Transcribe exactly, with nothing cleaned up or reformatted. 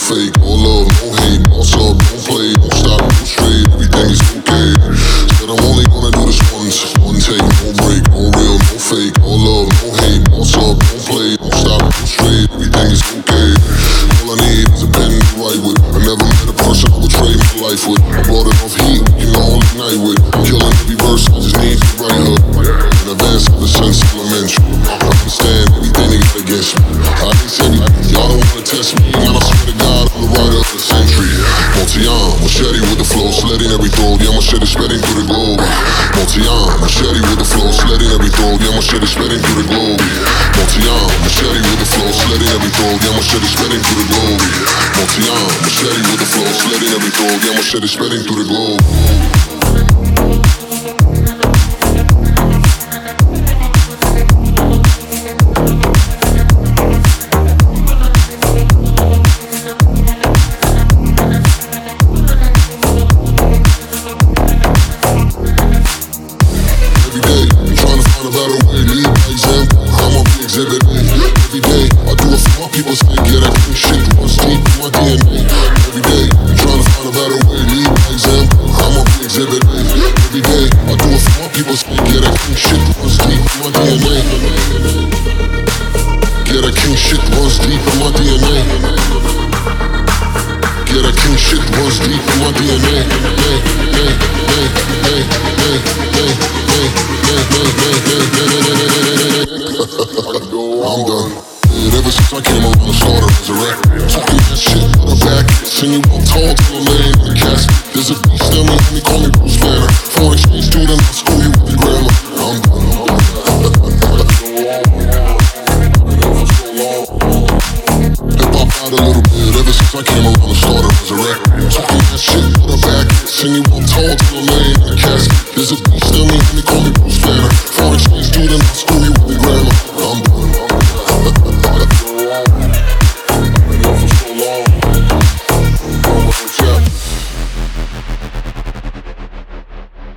fake, all love, no hate, no sub, don't play, don't stop, no straight, everything is okay. Said I'm only gonna do this once, one take, no break, no real, no fake, all love, no hate, no sub, don't play, don't stop, no straight, everything is okay. All I need is a pen to write with. I never met a person I would trade my life with. I brought enough heat, you know, all night with. I'm killing every verse, I just need to write her. In advance ever since elementary. I understand everything they got against me. I ain't said y'all don't wanna test me, man, I swear to God, I'm the writer of the century. Multi-arm, machete with the flow, sledding every throat, yeah, my shit is spreading through the globe. Multi-arm, machete with the flow, sledding every throat, yeah, my shit is spreading through the globe. Multi-arm, machete with the flow, sledding every throat, yeah, my shit is spreading through the globe. Multi-arm, machete with the flow, sledding every throat, yeah, my shit is spreading through the globe. People say get that king shit runs deep in my D N A. Every day, I'm trying to find a better way. Lead by example, I'm on the exhibit A. Every day, I do it for my people say get that king shit runs deep in my D N A. Get that king shit runs deep in my D N A. Get that king shit runs deep in my D N A. I'm done. Ever since I came around the start of resurrect, talking that shit, put her back, send you up tall to the lane in the casket. There's a beast in me, homie, call me Bruce Banner. Foreign exchange student, I'll school you with the grammar. I'm done. Hip hop out a little bit, ever since I came around the start of resurrect, talking that shit, put her back, send you up tall to the lane in the casket. There's a beast in me, homie,